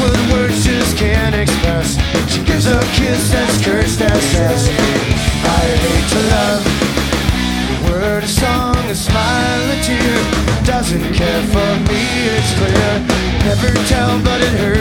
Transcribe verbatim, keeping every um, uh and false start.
what words just can't express. She gives a kiss that's cursed as sex. I hate to love. A word, a song, a smile, a tear. Doesn't care for me, it's clear. Never tell, but it hurts.